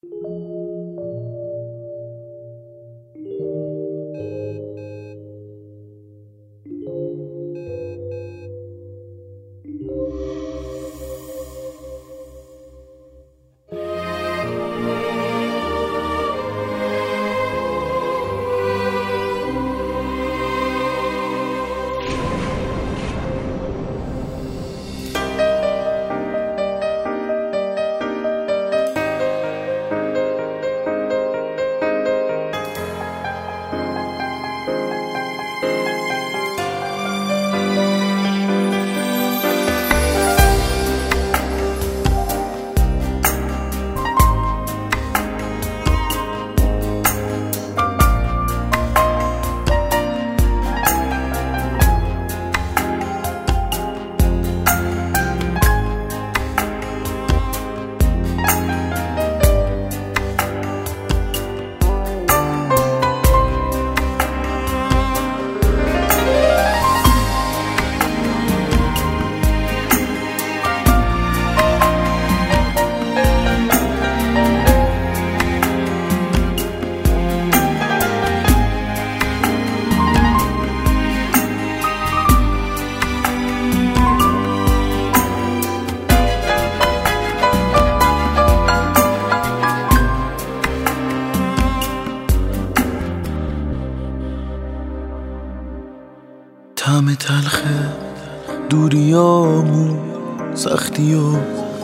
طعم تلخ دوریامون، سختی و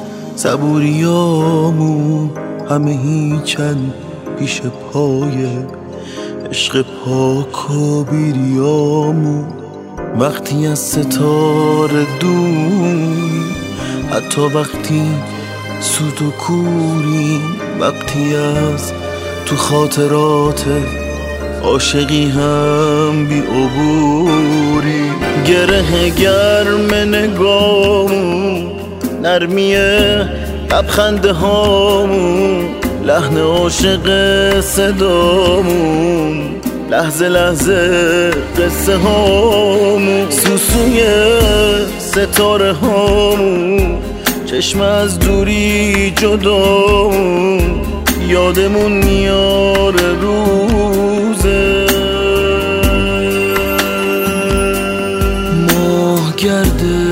صبوریامون، همه هیچن پیش پای عشق پاک و بیریامون. وقتی از ستاره دور، حتی وقتی سود و کوریم، وقتی از تو خاطرات عاشقی هم بی عبوری. گره گرم نگامون، نرمی لبخنده هامون، لحن عاشق صدامون، لحظه لحظه قصه هامون، سوسوی ستاره هامون، چشم از دوری جدامون، یادمون میاره روزه ماه گرده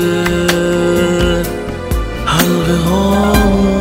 حلقه هامون.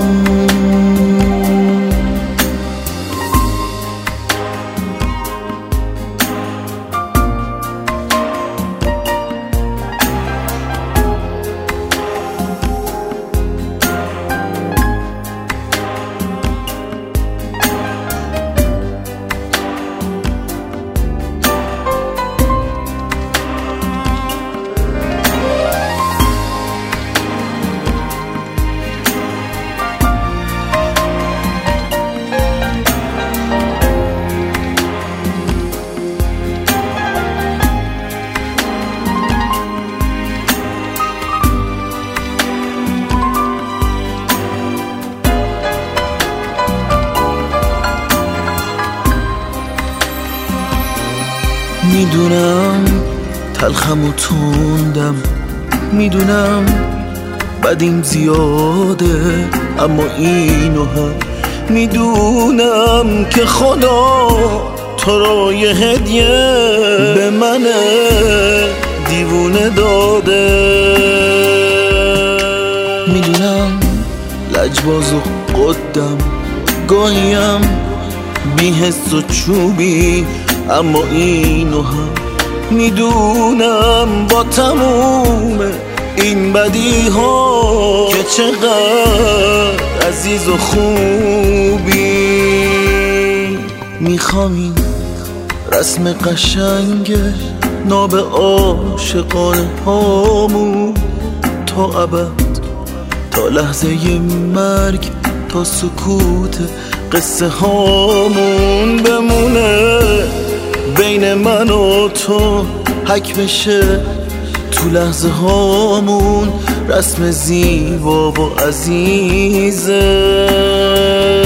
میدونم تلخم و تندم، میدونم بدیم زیاده، اما اینو هم میدونم که خدا تو رو یه هدیه به من دیوونه داده. میدونم لجباز و قدم، گاهیم بی حس و چوبی، اما اینو هم میدونم با تموم این بدی ها که چقدر عزیز و خوبی. میخوام این رسم قشنگ ناب عاشقانه هامون تا ابد، تا لحظه مرگ، تا سکوت قصه هامون بمونه بین من و تو، حک بشه تو لحظه هامون، رسم زیبا و عزیزه.